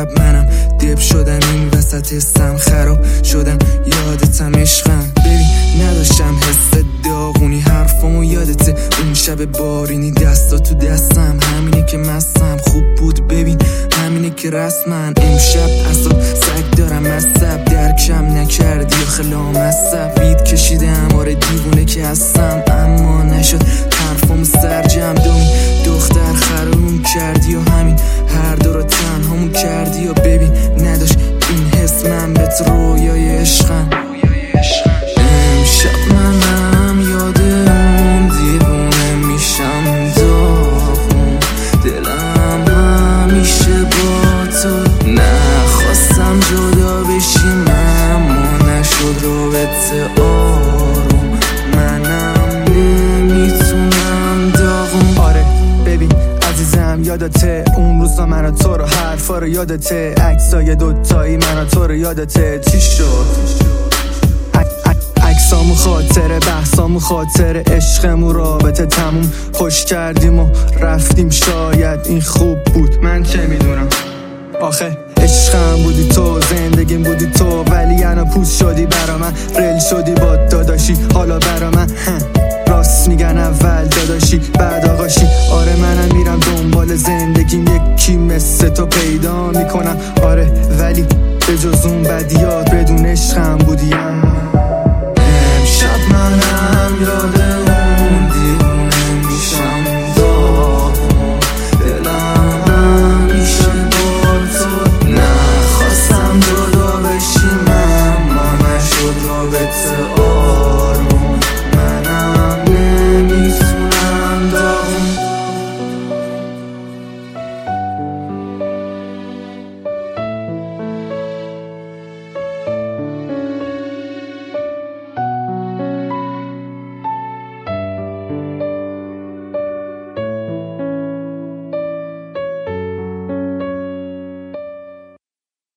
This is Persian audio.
امشب منم دب شدم این وسط حسم خراب شدم یادتم عشقم ببین نداشتم حس داغونی حرفامو یادته اون شب بارینی دستا تو دستم همینه که مستم خوب بود ببین همینه که رسمن امشب اصلا سگ دارم مصب درکم نکردی یا خلام مصب وید کشیدم آره دیوونه که هستم اما نشد حرفامو سرجم دومی دختر خرابم کردی و همین هر دو رو تنهامون کردی یا ببین نداشت این حس من بهت رویای عشقم امشب منم یاد اون دیوونه میشم داغون دلم همیشه با تو نخواستم جدا بشیم اما نشد رابطه آروم منم نمیتونم داغون آره ببین عزیزم یادته اون روزا من و تو رو حرفا رو یادته عکسای دوتایی من و تو رو یادته چی شد عکسامو خاطره بحثامو خاطره عشقمو رابطه تموم خوش کردیم و رفتیم شاید این خوب بود من چه میدونم آخه عشقم بودی تو زندگیم بودی تو ولی انا پوست شدی برا من ریل شدی با داداشی حالا برا من راست میگن اول داداشی بعد آقاشی آره منم میرم دنبال زندگیم یکی مثل تو پیدا میکنم آره ولی به جز اون بدیات بدون عشقم بودیم امشب منم یاد